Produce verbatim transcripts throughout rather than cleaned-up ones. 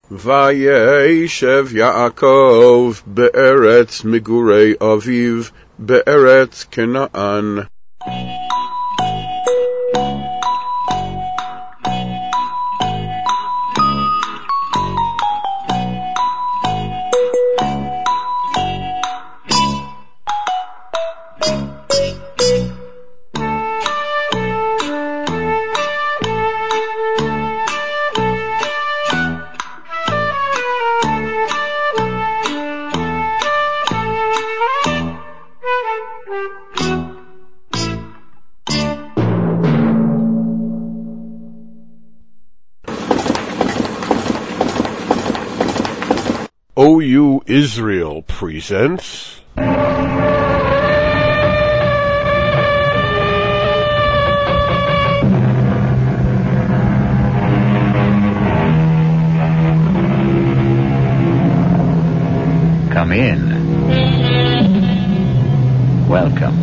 Vayeshev Yaakov be'eretz migurei aviv be'eretz Canaan. O U Israel presents Come in. Welcome.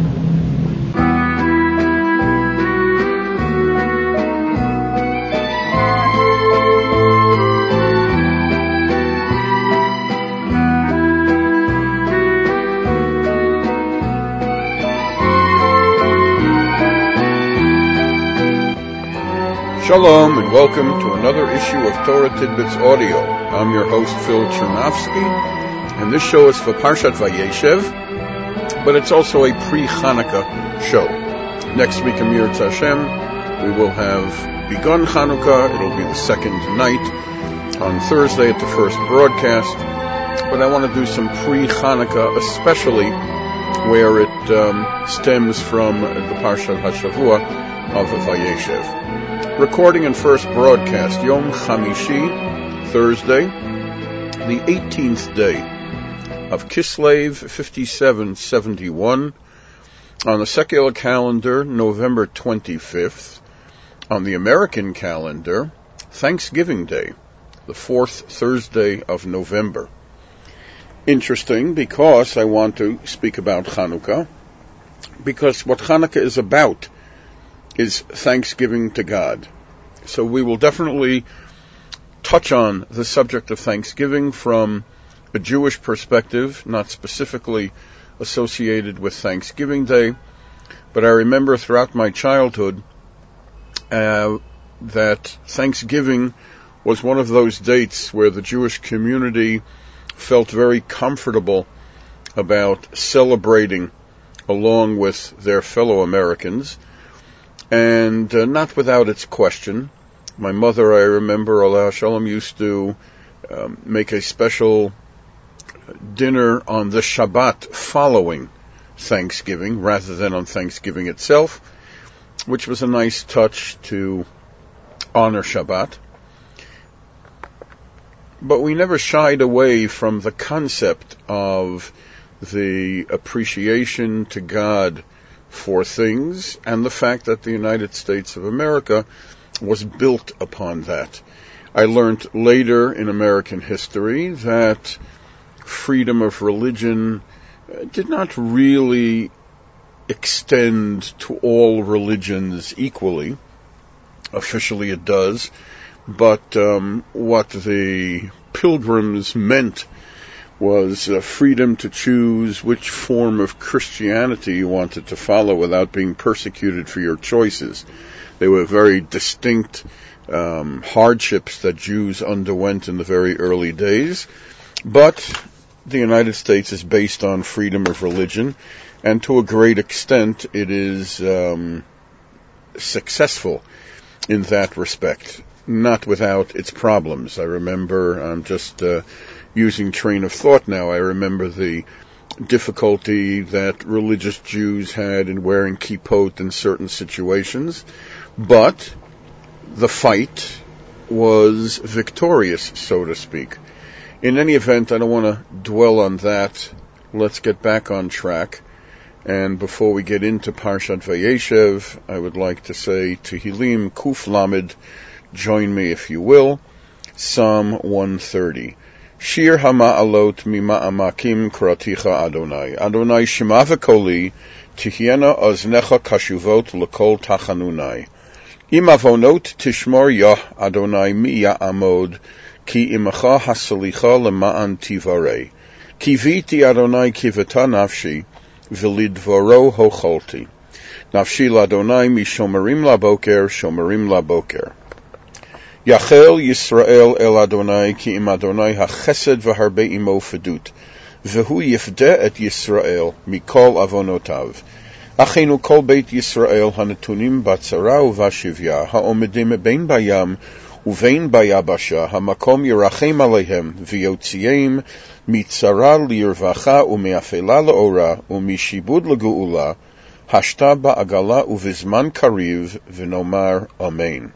Shalom and welcome to another issue of Torah Tidbits Audio. I'm your host Phil Chernovsky, and this show is for Parshat Vayeshev, but it's also a pre-Hanukkah show. Next week, Amir Tzashem, we will have begun Hanukkah. It'll be the second night on Thursday at the first broadcast, but I want to do some pre-Hanukkah, especially where it um, stems from the Parshat HaShavua of Vayeshev. Recording and first broadcast, Yom Chamishi, Thursday, the eighteenth day of Kislev fifty-seven seventy-one, on the secular calendar, November twenty-fifth, on the American calendar, Thanksgiving Day, the fourth Thursday of November. Interesting, because I want to speak about Hanukkah, because what Hanukkah is about is thanksgiving to God. So we will definitely touch on the subject of Thanksgiving from a Jewish perspective, not specifically associated with Thanksgiving Day, but I remember throughout my childhood uh, that Thanksgiving was one of those dates where the Jewish community felt very comfortable about celebrating along with their fellow Americans. And uh, not without its question. My mother, I remember, Allah Shalom, used to um, make a special dinner on the Shabbat following Thanksgiving, rather than on Thanksgiving itself, which was a nice touch to honor Shabbat. But we never shied away from the concept of the appreciation to God for things, and the fact that the United States of America was built upon that. I learned later in American history that freedom of religion did not really extend to all religions equally. Officially it does, but um, what the Pilgrims meant was uh, freedom to choose which form of Christianity you wanted to follow without being persecuted for your choices. They were very distinct um, hardships that Jews underwent in the very early days, but the United States is based on freedom of religion, and to a great extent it is um, successful in that respect, not without its problems. I remember, I'm just uh, using train of thought now, I remember the difficulty that religious Jews had in wearing kippot in certain situations, but the fight was victorious, so to speak. In any event, I don't want to dwell on that. Let's get back on track. And before we get into Parshat Vayeshev, I would like to say Tehillim Kuf Lamed, join me if you will, Psalm one thirty. Shir hama'alot mima'amakim kraticha Adonai. Adonai shema v'koli, tihiena oznecha kashuvot l'kol tachanunai. Im avonot tishmor yah Adonai mi ya'amod, Ki imacha hasalicha lema'an tivarei. Kiviti Adonai kivata nafshi, v'lidvoro hocholti. Nafshi l'Adonai mishomerim laboker, shomerim laboker. Yachel Yisrael el Adonai ki im Adonai hachesed v'harbe imo fedut. V'hu yifdeh et Yisrael mikol avonotav. Achenu kol beit Yisrael hanatunim batzara uvashivya haomedim bein bayam uvein bayabasha hamakom yirachem alehem v'yotziim mitzara lirvacha umeafela leora umishibud leguula hashta ba'agala uvizman kariv v'nomar amen.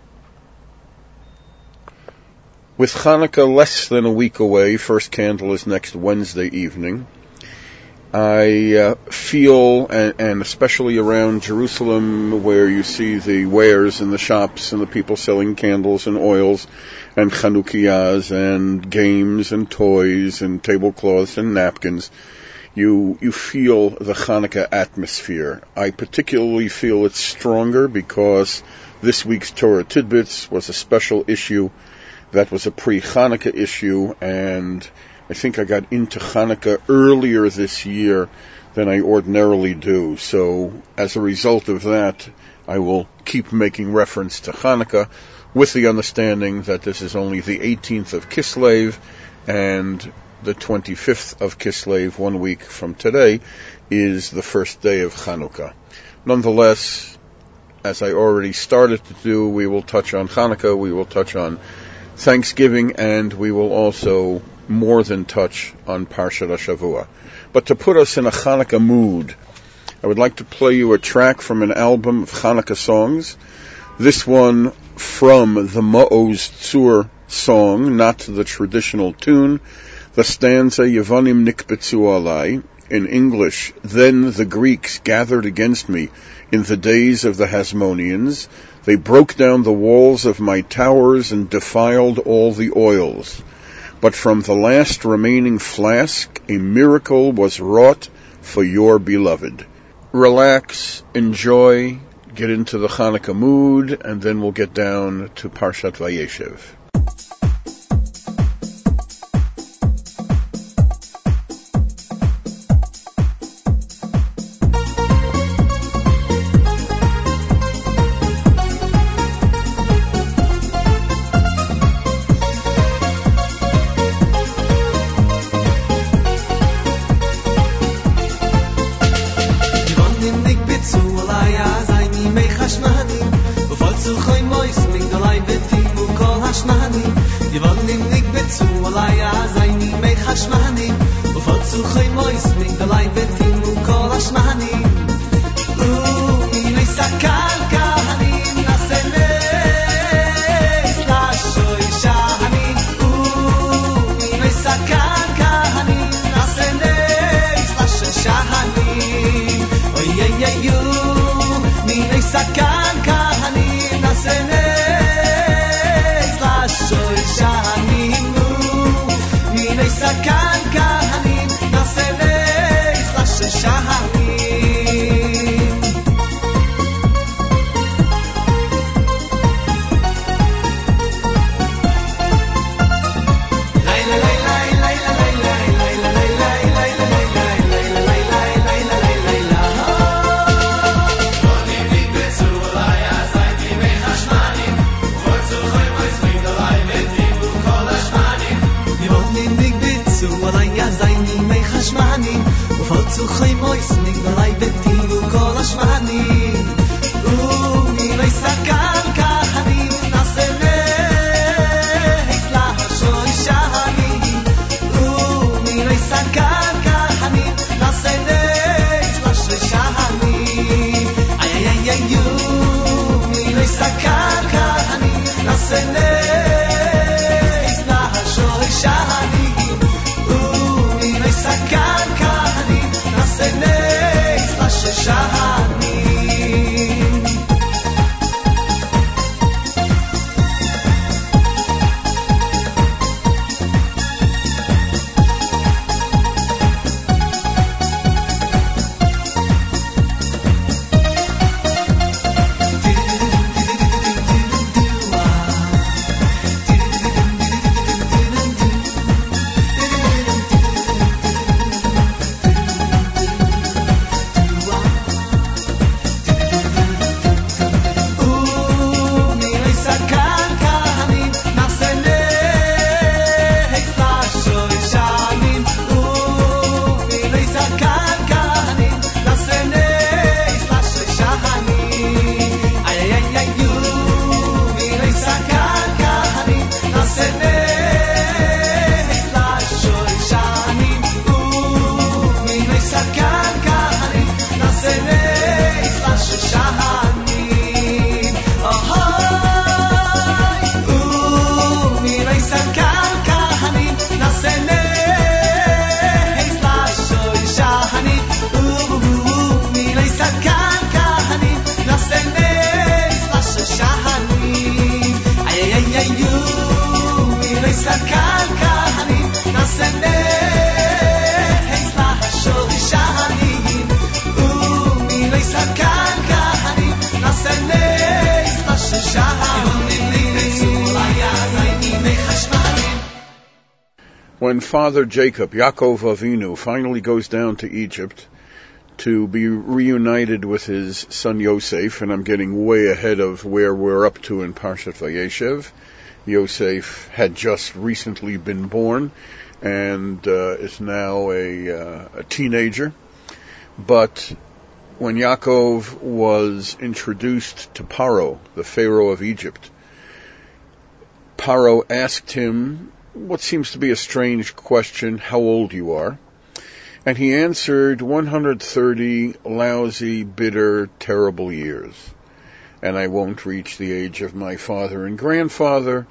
With Hanukkah less than a week away, first candle is next Wednesday evening, I uh, feel, and, and especially around Jerusalem, where you see the wares in the shops and the people selling candles and oils and Chanukiahs and games and toys and tablecloths and napkins, you you feel the Hanukkah atmosphere. I particularly feel it stronger because this week's Torah Tidbits was a special issue. That was a pre-Hanukkah issue, and I think I got into Hanukkah earlier this year than I ordinarily do. So as a result of that, I will keep making reference to Hanukkah with the understanding that this is only the eighteenth of Kislev, and the twenty-fifth of Kislev, one week from today, is the first day of Hanukkah. Nonetheless, as I already started to do, we will touch on Hanukkah, we will touch on Thanksgiving, and we will also more than touch on Parshat HaShavua. But to put us in a Hanukkah mood, I would like to play you a track from an album of Hanukkah songs. This one from the Ma'oz Tzur song, not the traditional tune, the stanza Yevanim Nikbetzu Alai, in English, then the Greeks gathered against me in the days of the Hasmoneans. They broke down the walls of my towers and defiled all the oils. But from the last remaining flask, a miracle was wrought for your beloved. Relax, enjoy, get into the Hanukkah mood, and then we'll get down to Parshat Vayeshev. when Father Jacob, Yaakov Avinu, finally goes down to Egypt to be reunited with his son Yosef, and I'm getting way ahead of where we're up to in Parshat Vayeshev. Yosef had just recently been born and uh, is now a, uh, a teenager. But when Yaakov was introduced to Paro, the Pharaoh of Egypt, Paro asked him what seems to be a strange question, how old you are. And he answered, one hundred thirty lousy, bitter, terrible years. And I won't reach the age of my father and grandfather.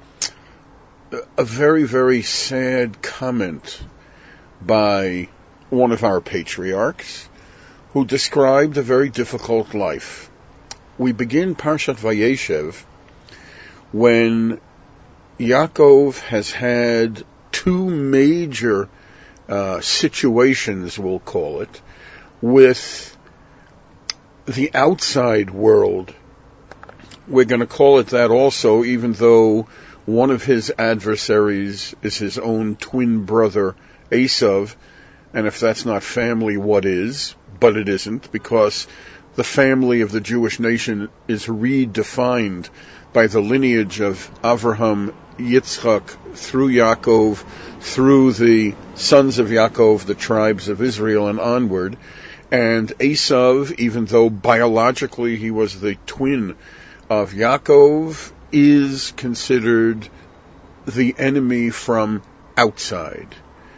A very, very sad comment by one of our patriarchs who described a very difficult life. We begin Parshat Vayeshev when Yaakov has had two major uh, situations, we'll call it, with the outside world. We're going to call it that also, even though one of his adversaries is his own twin brother, Esav, and if that's not family, what is? But it isn't, because the family of the Jewish nation is redefined by the lineage of Avraham, Yitzchak, through Yaakov, through the sons of Yaakov, the tribes of Israel, and onward. And Esav, even though biologically he was the twin of Yaakov, is considered the enemy from outside.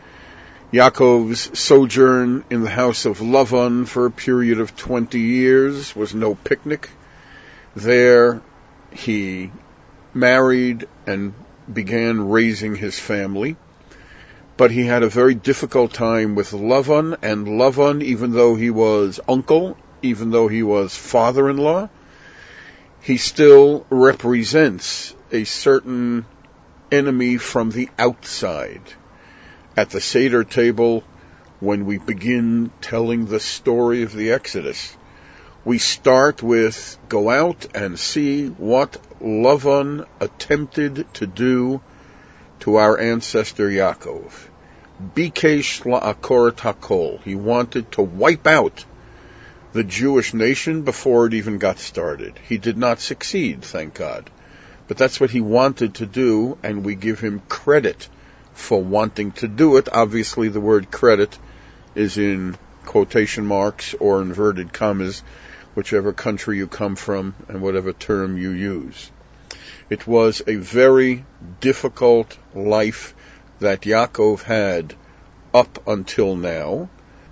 Yaakov's sojourn in the house of Lavan for a period of twenty years was no picnic. There he married and began raising his family. But he had a very difficult time with Lavan, and Lavan, even though he was uncle, even though he was father-in-law, he still represents a certain enemy from the outside. At the Seder table, when we begin telling the story of the Exodus, we start with, go out and see what Lavan attempted to do to our ancestor Yaakov. Bikesh la'akor et hakol. He wanted to wipe out the Jewish nation before it even got started. He did not succeed, thank God. But that's what he wanted to do, and we give him credit for wanting to do it. Obviously, the word credit is in quotation marks or inverted commas, whichever country you come from and whatever term you use. It was a very difficult life that Yaakov had up until now.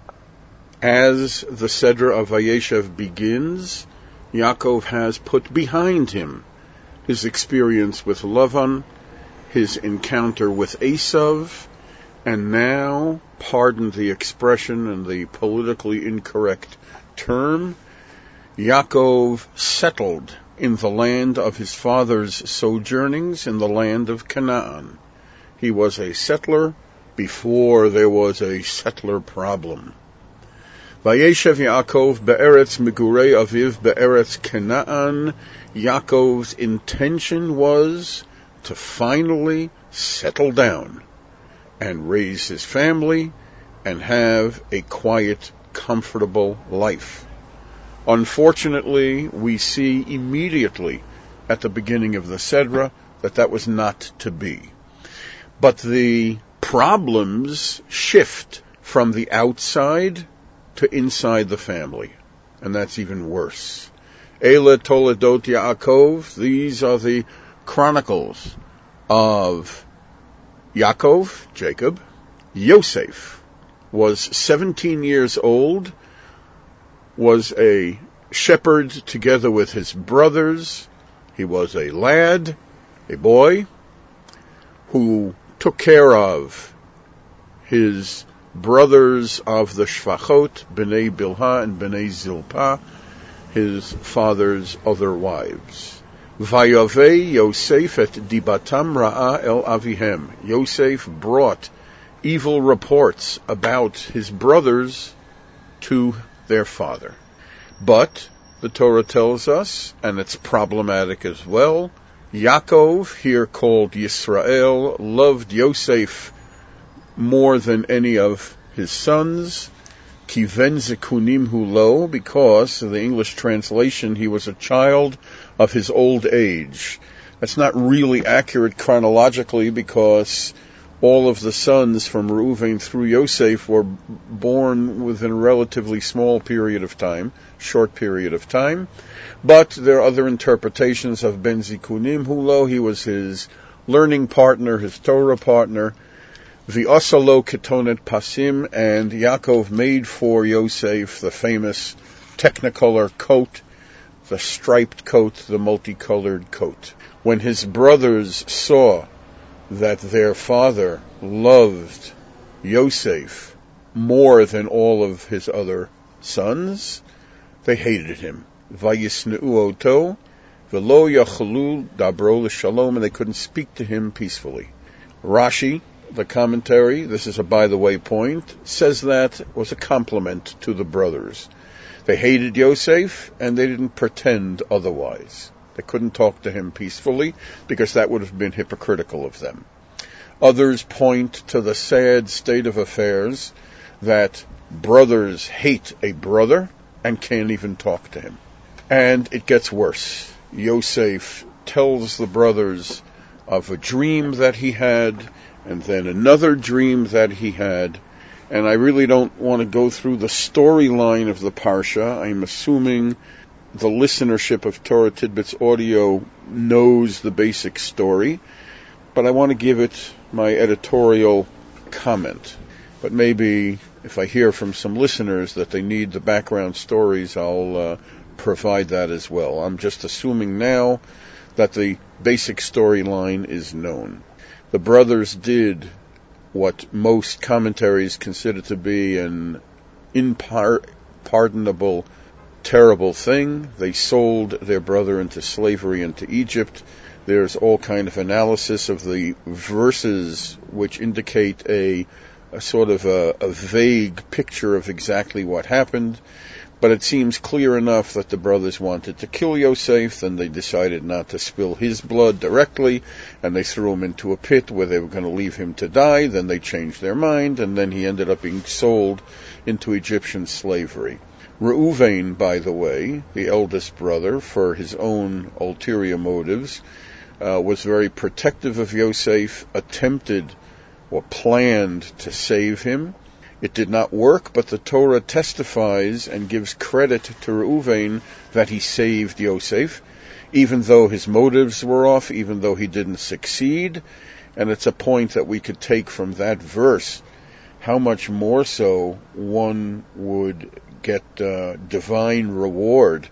As the Seder of Vayeshev begins, Yaakov has put behind him his experience with Lavan, his encounter with Esav, and now, pardon the expression and the politically incorrect term, Yaakov settled in the land of his father's sojournings, in the land of Canaan. He was a settler before there was a settler problem. Vayeshev Yaakov be'eretz migurei aviv be'eretz Canaan. Yaakov's intention was to finally settle down and raise his family and have a quiet, comfortable life. Unfortunately, we see immediately at the beginning of the Sedra that that was not to be. But the problems shift from the outside to inside the family, and that's even worse. Eile Toledot Yaakov, these are the chronicles of Yaakov, Jacob. Yosef was seventeen years old, was a shepherd together with his brothers. He was a lad, a boy, who took care of his brothers of the Shvachot, Bnei Bilhah and Bnei Zilpah, his father's other wives. Vayavei Yosef et dibatam ra'ah el avihem. Yosef brought evil reports about his brothers to their father. But the Torah tells us, and it's problematic as well, Yaakov, here called Yisrael, loved Yosef more than any of his sons. Kiven zekunim hulo, because in the English translation he was a child of his old age. That's not really accurate chronologically, because all of the sons from Reuven through Yosef were born within a relatively small period of time, short period of time. But there are other interpretations of Ben Zikunim Hulo. He was his learning partner, his Torah partner. V'asalo ketonet pasim, and Yaakov made for Yosef the famous technicolor coat, the striped coat, the multicolored coat. When his brothers saw that their father loved Yosef more than all of his other sons, they hated him. Vayisneu oto, velo yachlu dabro l'shalom, and they couldn't speak to him peacefully. Rashi, the commentary, this is a by-the-way point, says that was a compliment to the brothers. They hated Yosef, and they didn't pretend otherwise. They couldn't talk to him peacefully, because that would have been hypocritical of them. Others point to the sad state of affairs that brothers hate a brother and can't even talk to him. And it gets worse. Yosef tells the brothers of a dream that he had, and then another dream that he had. And I really don't want to go through the storyline of the Parsha. I'm assuming the listenership of Torah Tidbits Audio knows the basic story, but I want to give it my editorial comment. But maybe if I hear from some listeners that they need the background stories, I'll uh, provide that as well. I'm just assuming now that the basic storyline is known. The brothers did what most commentaries consider to be an unpardonable, terrible thing. They sold their brother into slavery into Egypt. There's all kind of analysis of the verses which indicate a, a sort of a, a vague picture of exactly what happened. But it seems clear enough that the brothers wanted to kill Yosef, then they decided not to spill his blood directly, and they threw him into a pit where they were going to leave him to die. Then they changed their mind, and then he ended up being sold into Egyptian slavery. Reuven, by the way, the eldest brother, for his own ulterior motives, uh, was very protective of Yosef, attempted or planned to save him. It did not work, but the Torah testifies and gives credit to Reuven that he saved Yosef, even though his motives were off, even though he didn't succeed. And it's a point that we could take from that verse, how much more so one would get uh, divine reward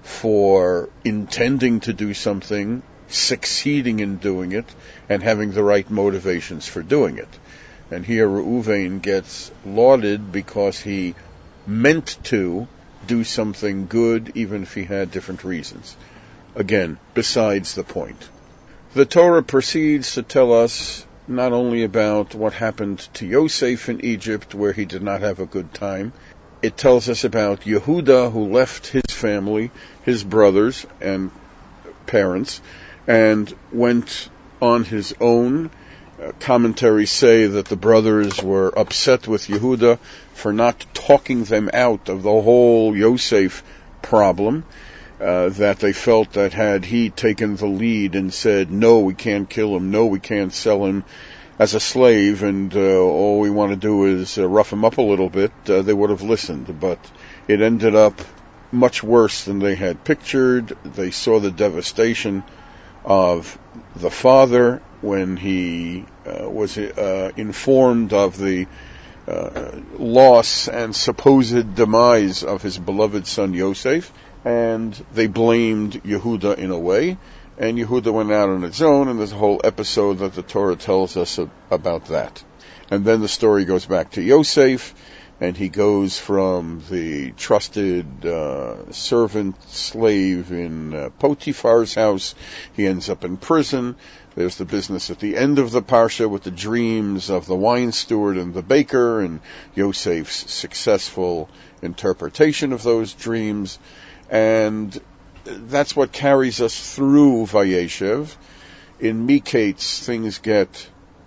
for intending to do something, succeeding in doing it, and having the right motivations for doing it. And here Reuven gets lauded because he meant to do something good, even if he had different reasons. Again, besides the point. The Torah proceeds to tell us not only about what happened to Yosef in Egypt, where he did not have a good time. It tells us about Yehuda, who left his family, his brothers and parents, and went on his own. Uh, commentaries say that the brothers were upset with Yehuda for not talking them out of the whole Yosef problem, uh, that they felt that had he taken the lead and said, no, we can't kill him, no, we can't sell him as a slave, and uh, all we want to do is uh, rough him up a little bit, uh, they would have listened. But it ended up much worse than they had pictured. They saw the devastation of the father when he uh, was uh, informed of the uh, loss and supposed demise of his beloved son Yosef, and they blamed Yehuda in a way, and Yehuda went out on its own, and there's a whole episode that the Torah tells us about that. And then the story goes back to Yosef, and he goes from the trusted uh, servant slave in uh, Potiphar's house. He ends up in prison. There's the business at the end of the Parsha with the dreams of the wine steward and the baker, and Yosef's successful interpretation of those dreams. And that's what carries us through Vayeshev. In Miketz, things get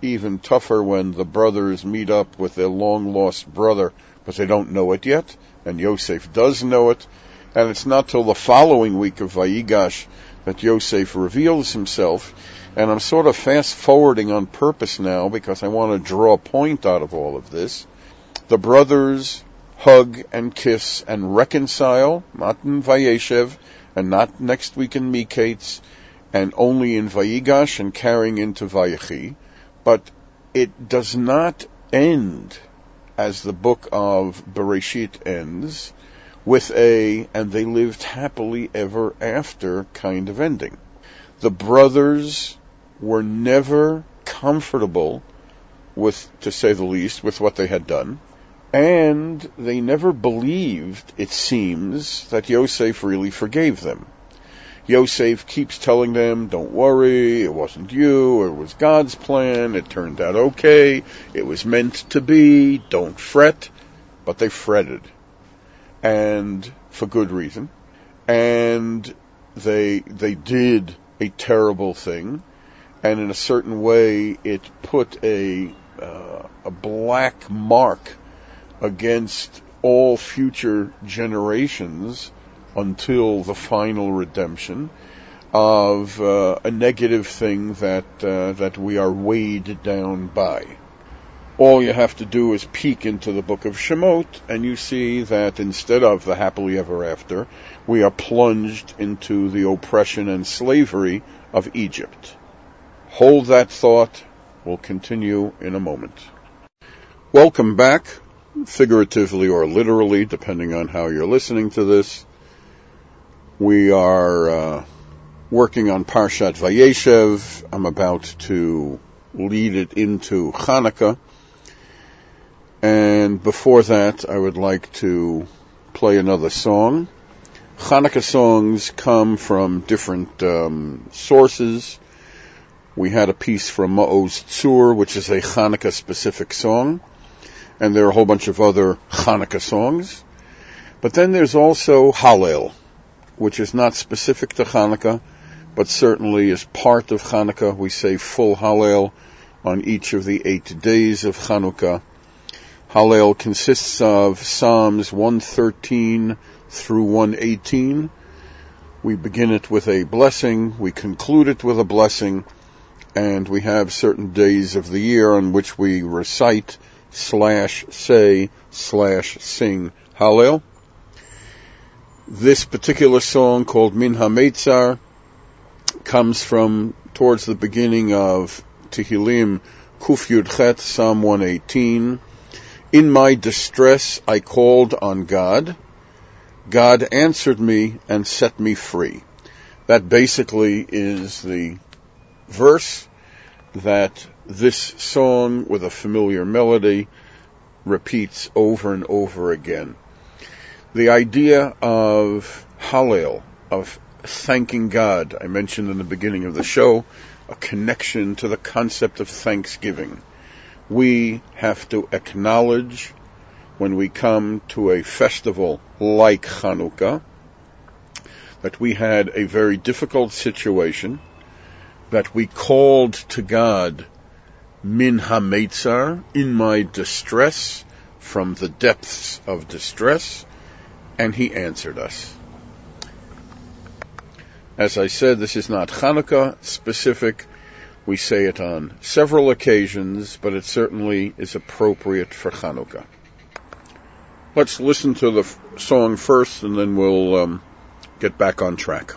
even tougher when the brothers meet up with their long-lost brother, but they don't know it yet, and Yosef does know it, and it's not till the following week of Vayigash that Yosef reveals himself, and I'm sort of fast-forwarding on purpose now because I want to draw a point out of all of this. The brothers hug and kiss and reconcile, not in Vayeshev, and not next week in Miketz, and only in Vayigash and carrying into Vayechi, but it does not end as the book of Bereshit ends, with a, and they lived happily ever after kind of ending. The brothers were never comfortable with, to say the least, with what they had done, and they never believed, it seems, that Yosef really forgave them. Yosef keeps telling them, don't worry, it wasn't you, it was God's plan, it turned out okay, it was meant to be, don't fret. But they fretted, and for good reason, and they they did a terrible thing, and in a certain way it put a uh, a black mark against all future generations until the final redemption of uh, a negative thing that uh, that we are weighed down by. All you have to do is peek into the book of Shemot, and you see that instead of the happily ever after, we are plunged into the oppression and slavery of Egypt. Hold that thought. We'll continue in a moment. Welcome back, figuratively or literally, depending on how you're listening to this. We are uh, working on Parshat Vayeshev. I'm about to lead it into Hanukkah. And before that, I would like to play another song. Hanukkah songs come from different um, sources. We had a piece from Ma'oz Tzur, which is a Hanukkah-specific song. And there are a whole bunch of other Hanukkah songs. But then there's also Hallel, which is not specific to Hanukkah, but certainly is part of Hanukkah. We say full Hallel on each of the eight days of Hanukkah. Hallel consists of Psalms one thirteen through one eighteen. We begin it with a blessing, we conclude it with a blessing, and we have certain days of the year on which we recite slash say slash sing Hallel. This particular song, called Min HaMeitzar, comes from towards the beginning of Tehillim Kuf Yud Chet, Psalm one eighteen. In my distress I called on God. God answered me and set me free. That basically is the verse that this song with a familiar melody repeats over and over again. The idea of Hallel, of thanking God, I mentioned in the beginning of the show, a connection to the concept of thanksgiving. We have to acknowledge when we come to a festival like Hanukkah that we had a very difficult situation, that we called to God Min HaMeitzar, in my distress, from the depths of distress, and He answered us. As I said, this is not Hanukkah specific. We say it on several occasions, but it certainly is appropriate for Hanukkah. Let's listen to the f- song first, and then we'll um, get back on track.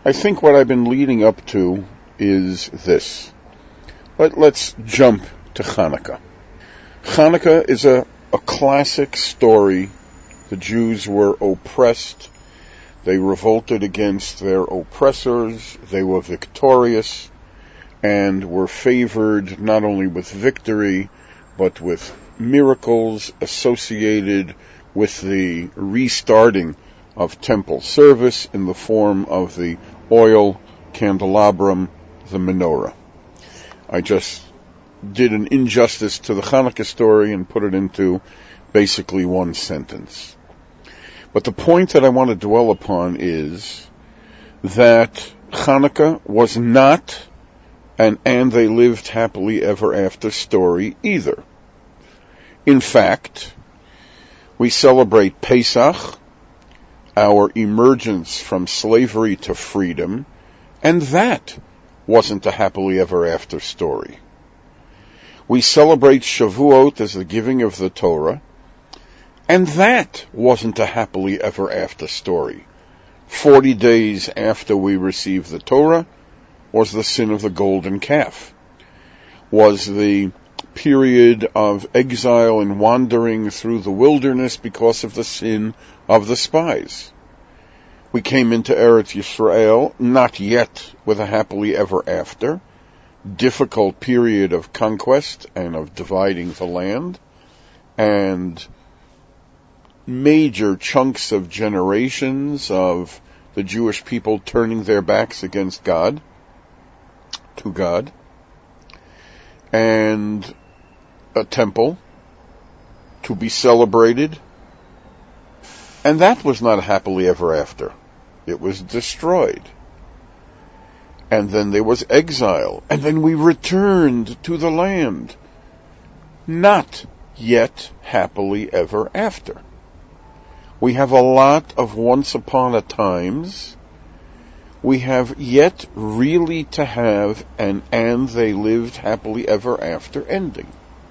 I think what I've been leading up to is this. Let, let's jump to Hanukkah. Hanukkah is a, a classic story. The Jews were oppressed. They revolted against their oppressors. They were victorious and were favored not only with victory, but with miracles associated with the restarting of temple service in the form of the oil candelabrum, the menorah. I just did an injustice to the Hanukkah story and put it into basically one sentence. But the point that I want to dwell upon is that Hanukkah was not an and they lived happily ever after story either. In fact, we celebrate Pesach, our emergence from slavery to freedom, and that wasn't a happily ever after story. We celebrate Shavuot as the giving of the Torah, and that wasn't a happily ever after story. Forty days after we received the Torah was the sin of the golden calf, was the period of exile and wandering through the wilderness because of the sin of the spies. We came into Eretz Yisrael, not yet with a happily ever after, difficult period of conquest and of dividing the land, and major chunks of generations of the Jewish people turning their backs against God, to God, and a temple to be celebrated. And that was not happily ever after. It was destroyed. And then there was exile. And then we returned to the land. Not yet happily ever after. We have a lot of once upon a times. We have yet really to have an and they lived happily ever after ending.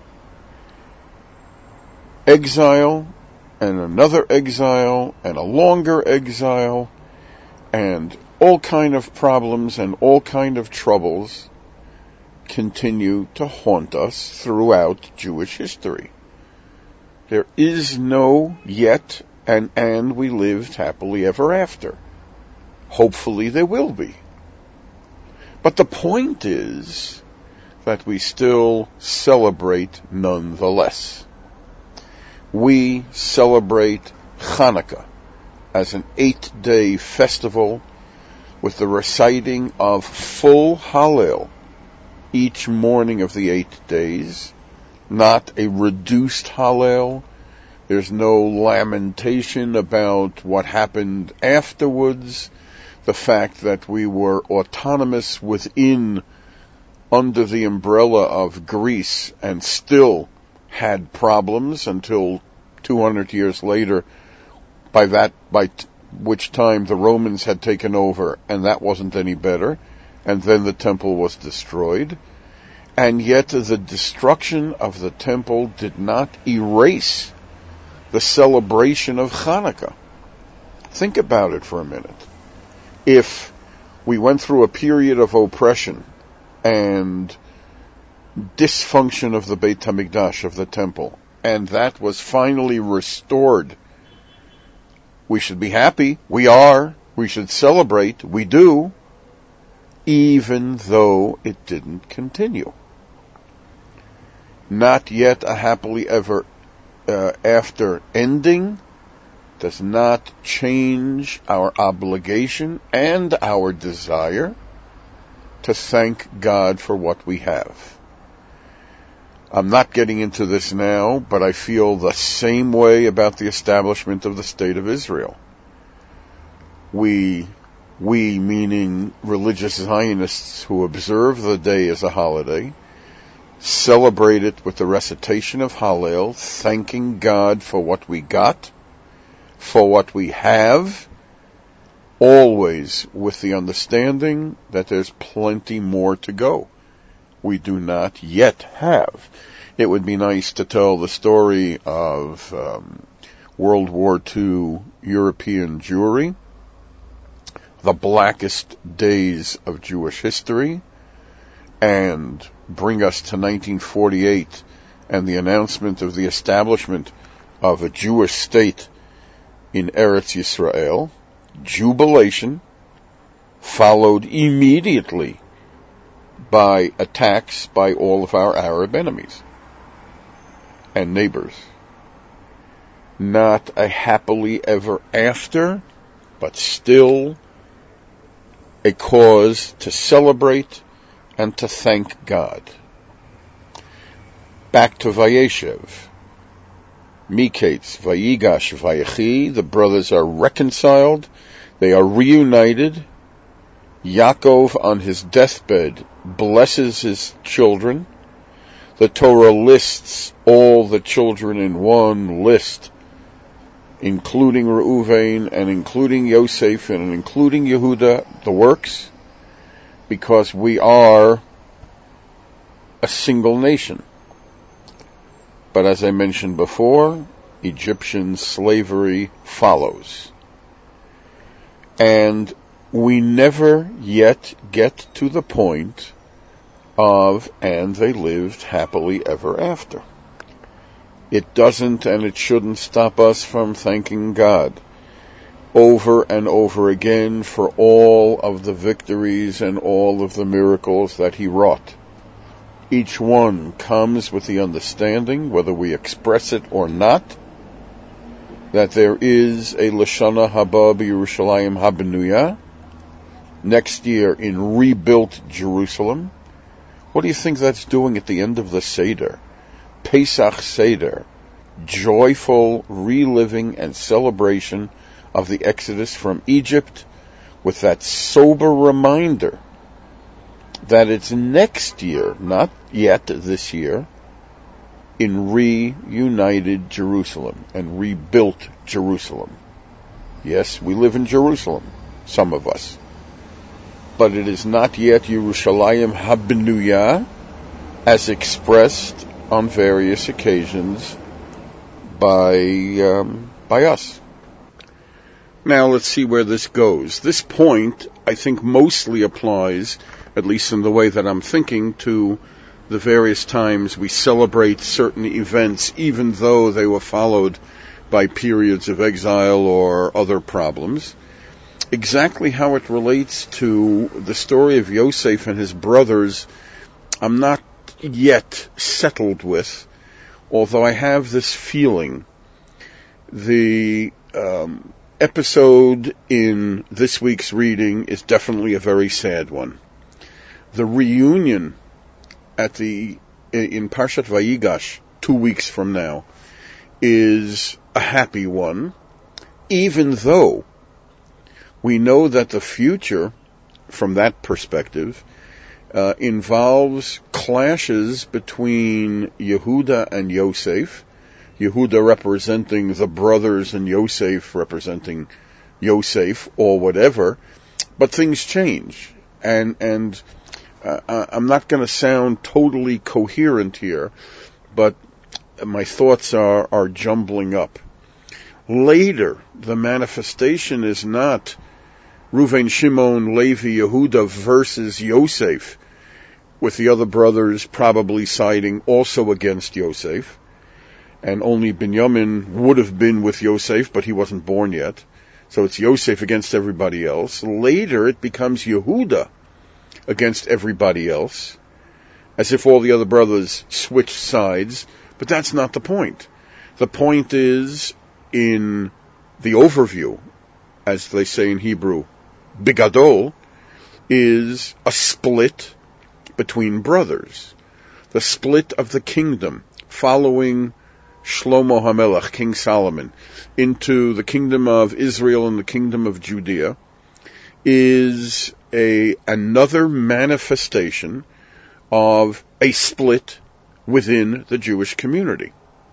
Exile, and another exile, and a longer exile, and all kind of problems and all kind of troubles continue to haunt us throughout Jewish history. There is no yet an and we lived happily ever after. Hopefully there will be. But the point is that we still celebrate nonetheless. We celebrate Hanukkah as an eight-day festival with the reciting of full Hallel each morning of the eight days, not a reduced Hallel. There's no lamentation about what happened afterwards, the fact that we were autonomous within, under the umbrella of Greece, and still had problems until two hundred years later, by that, by t- which time the Romans had taken over, and that wasn't any better, and then the temple was destroyed. And yet the destruction of the temple did not erase the celebration of Hanukkah. Think about it for a minute. If we went through a period of oppression and dysfunction of the Beit HaMikdash, of the temple, and that was finally restored, we should be happy. We are. We should celebrate. We do. Even though it didn't continue. Not yet a happily ever uh, after ending does not change our obligation and our desire to thank God for what we have. I'm not getting into this now, but I feel the same way about the establishment of the State of Israel. We, we meaning religious Zionists who observe the day as a holiday, celebrate it with the recitation of Hallel, thanking God for what we got, for what we have, always with the understanding that there's plenty more to go. We do not yet have. It would be nice to tell the story of um, World War Two European Jewry, the blackest days of Jewish history and bring us to nineteen forty-eight and the announcement of the establishment of a Jewish state in Eretz Yisrael, jubilation, followed immediately by attacks by all of our Arab enemies and neighbors. Not a happily ever after, but still a cause to celebrate and to thank God. Back to Vayeshev. Miketz, Vayigash, Vayechi, the brothers are reconciled, they are reunited. Yaakov on his deathbed blesses his children. The Torah lists all the children in one list, including Reuven and including Yosef and including Yehuda, the works, because we are a single nation. But as I mentioned before, Egyptian slavery follows. And we never yet get to the point of, and they lived happily ever after. It doesn't and it shouldn't stop us from thanking God over and over again for all of the victories and all of the miracles that He wrought. Each one comes with the understanding, whether we express it or not, that there is a Lashana Haba B'Yerushalayim Habenuya, next year in rebuilt Jerusalem. What do you think that's doing at the end of the Seder? Pesach Seder, joyful reliving and celebration of the Exodus from Egypt, with that sober reminder that it's next year, not yet this year, in reunited Jerusalem and rebuilt Jerusalem. Yes, we live in Jerusalem, some of us. But it is not yet Yerushalayim Habenuya, as expressed on various occasions by um, by us. Now let's see where this goes. This point, I think, mostly applies, at least in the way that I'm thinking, to the various times we celebrate certain events, even though they were followed by periods of exile or other problems. Exactly how it relates to the story of Yosef and his brothers, I'm not yet settled with, although I have this feeling. The um, episode in this week's reading is definitely a very sad one. The reunion at the in Parshat Vayigash two weeks from now is a happy one, even though we know that the future, from that perspective, uh, involves clashes between Yehuda and Yosef, Yehuda representing the brothers and Yosef representing Yosef or whatever, but things change. And, and uh, I'm not going to sound totally coherent here, but my thoughts are, are jumbling up. Later, the manifestation is not Reuven, Shimon, Levi, Yehuda versus Yosef, with the other brothers probably siding also against Yosef, and only Binyamin would have been with Yosef, but he wasn't born yet. So it's Yosef against everybody else. Later, it becomes Yehuda against everybody else, as if all the other brothers switched sides, but that's not the point. The point is, in the overview, as they say in Hebrew, Bigadol, is a split between brothers. The split of the kingdom, following Shlomo HaMelech, King Solomon, into the kingdom of Israel and the kingdom of Judea, is a another manifestation of a split within the Jewish community.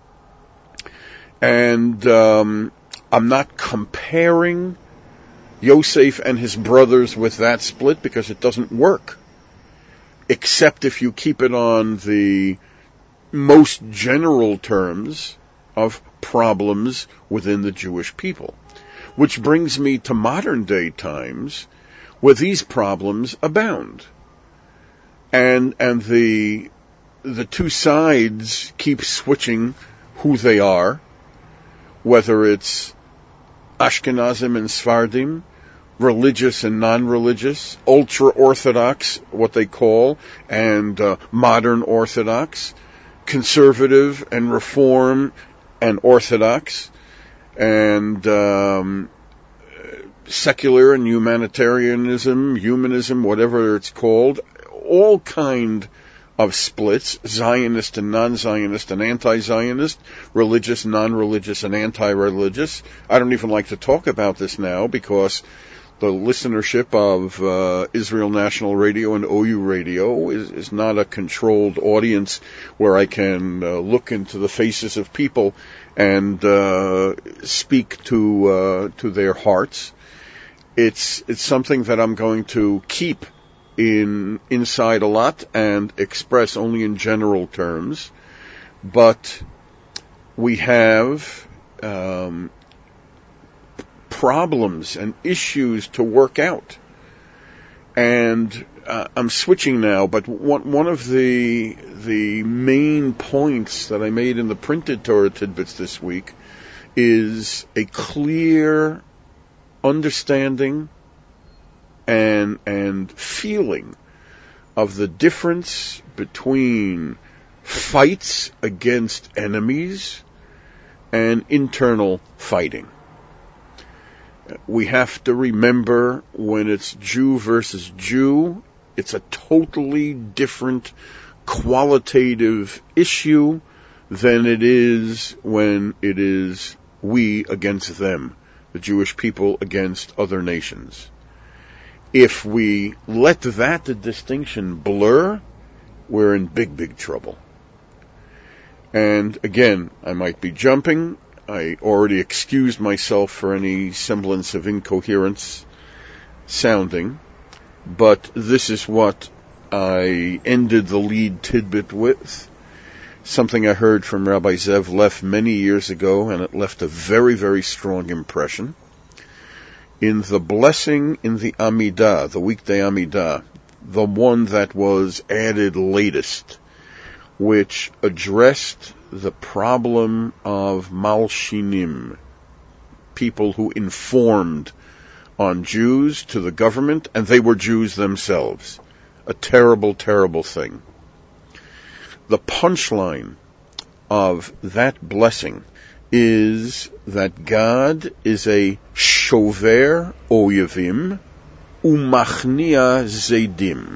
And um, I'm not comparing Yosef and his brothers with that split, because it doesn't work, except if you keep it on the most general terms of problems within the Jewish people. Which brings me to modern day times, where these problems abound. And, and the, the two sides keep switching who they are, whether it's Ashkenazim and Sfardim, religious and non-religious, ultra-Orthodox, what they call, and uh, modern Orthodox, conservative and Reform and Orthodox, and um, secular and humanitarianism, humanism, whatever it's called, all kind of splits, Zionist and non-Zionist and anti-Zionist, religious, non-religious and anti-religious. I don't even like to talk about this now because the listenership of uh, Israel National Radio and O U Radio is, is not a controlled audience where I can uh, look into the faces of people and uh, speak to uh, to their hearts. It's it's something that I'm going to keep in inside a lot and express only in general terms, but we have um, problems and issues to work out. And uh, I'm switching now, but one, one of the the main points that I made in the printed Torah Tidbits this week is a clear understanding and and feeling of the difference between fights against enemies and internal fighting. We have to remember when it's Jew versus Jew, it's a totally different qualitative issue than it is when it is we against them, the Jewish people against other nations. If we let that distinction blur, we're in big, big trouble. And again, I might be jumping. I already excused myself for any semblance of incoherence sounding, but this is what I ended the lead tidbit with. Something I heard from Rabbi Zev Leff many years ago, and it left a very, very strong impression. In the blessing in the Amidah, the weekday Amidah, the one that was added latest, which addressed the problem of malshinim, people who informed on Jews to the government, and they were Jews themselves. A terrible, terrible thing. The punchline of that blessing is that God is a shover oyevim umachnia zedim.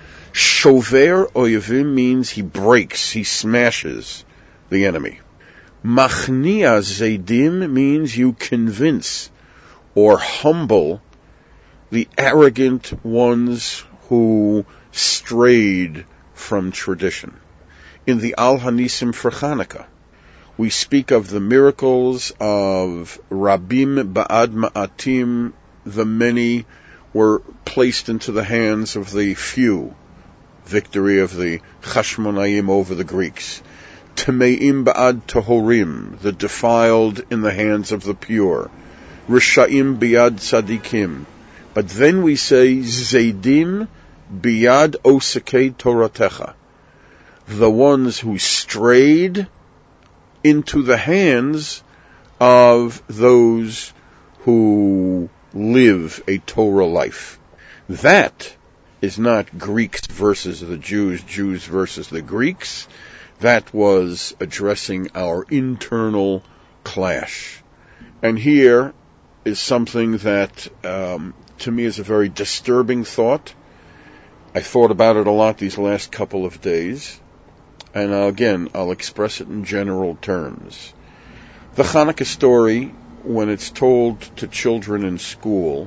Shover oyevim means he breaks, he smashes the enemy. Machnia zedim means you convince or humble the arrogant ones who strayed from tradition. In the Al Hanisim for Chanukah, we speak of the miracles of Rabim Ba'ad Ma'atim, the many were placed into the hands of the few, victory of the Chashmonaim over the Greeks. Tameim Ba'ad Tohorim, the defiled in the hands of the pure. Risha'im Biad Tzadikim. But then we say, Zaidim Biad Osekei Toratecha, the ones who strayed into the hands of those who live a Torah life. That is not Greeks versus the Jews, Jews versus the Greeks. That was addressing our internal clash. And here is something that, um, to me, is a very disturbing thought. I thought about it a lot these last couple of days. And again, I'll express it in general terms. The Hanukkah story, when it's told to children in school,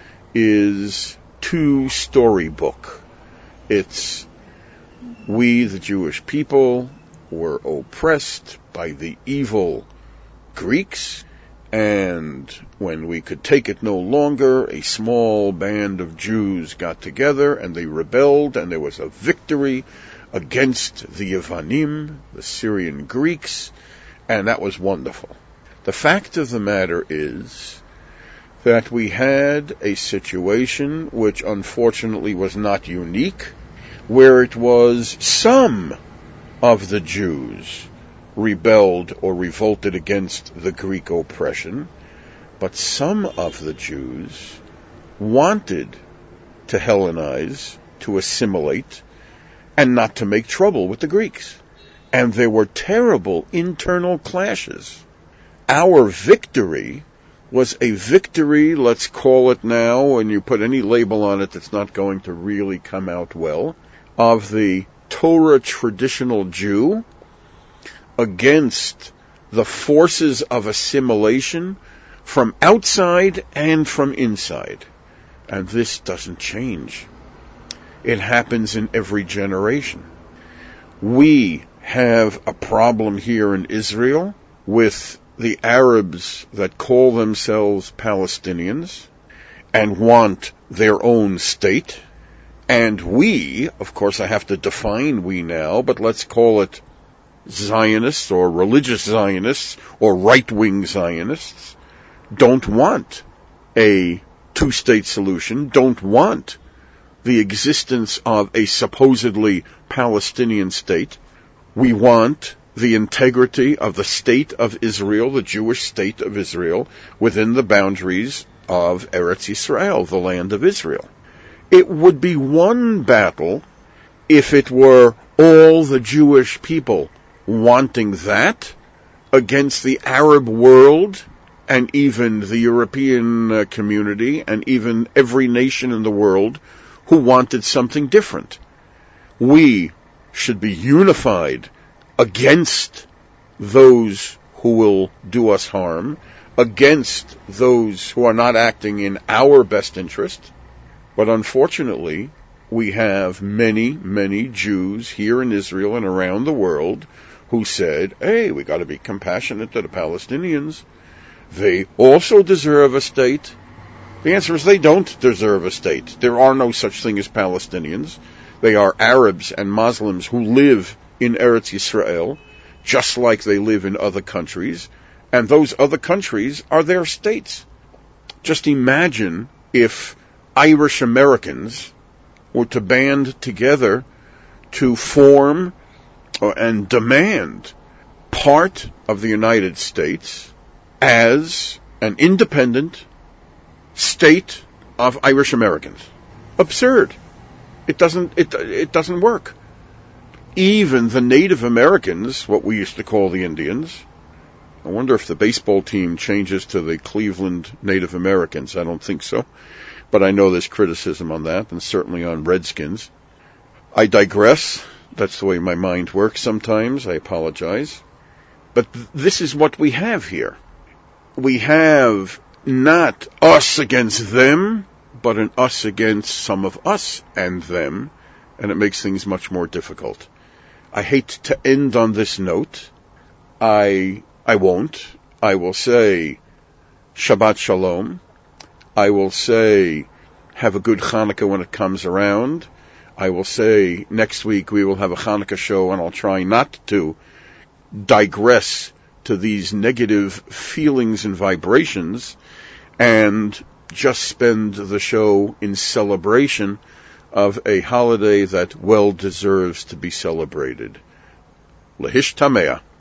is two storybook. It's we, the Jewish people, were oppressed by the evil Greeks, and when we could take it no longer, a small band of Jews got together and they rebelled, and there was a victory against the Yevanim, the Syrian Greeks, and that was wonderful. The fact of the matter is that we had a situation which unfortunately was not unique, where it was some of the Jews rebelled or revolted against the Greek oppression, but some of the Jews wanted to Hellenize, to assimilate, and not to make trouble with the Greeks. And there were terrible internal clashes. Our victory was a victory, let's call it now, when you put any label on it that's not going to really come out well, of the Torah traditional Jew against the forces of assimilation from outside and from inside. And this doesn't change. It happens in every generation. We have a problem here in Israel with the Arabs that call themselves Palestinians and want their own state. And we, of course I have to define we now, but let's call it Zionists or religious Zionists or right-wing Zionists, don't want a two-state solution, don't want the existence of a supposedly Palestinian state. We want the integrity of the state of Israel, the Jewish state of Israel, within the boundaries of Eretz Yisrael, the land of Israel. It would be one battle if it were all the Jewish people wanting that against the Arab world and even the European uh, community and even every nation in the world who wanted something different. We should be unified against those who will do us harm, against those who are not acting in our best interest. But unfortunately, we have many, many Jews here in Israel and around the world who said, hey, we got to be compassionate to the Palestinians. They also deserve a state. The answer is they don't deserve a state. There are no such thing as Palestinians. They are Arabs and Muslims who live in Eretz Yisrael, just like they live in other countries, and those other countries are their states. Just imagine if Irish Americans were to band together to form and demand part of the United States as an independent state of Irish Americans. Absurd. It doesn't, it, it doesn't work. Even the Native Americans, what we used to call the Indians, I wonder if the baseball team changes to the Cleveland Native Americans. I don't think so. But I know there's criticism on that, and certainly on Redskins. I digress. That's the way my mind works sometimes. I apologize. But th- this is what we have here. We have not us against them, but an us against some of us and them, and it makes things much more difficult. I hate to end on this note. I I won't. I will say Shabbat Shalom. I will say have a good Hanukkah when it comes around. I will say next week we will have a Hanukkah show, and I'll try not to digress to these negative feelings and vibrations and just spend the show in celebration of a holiday that well deserves to be celebrated. Lehish Tameah.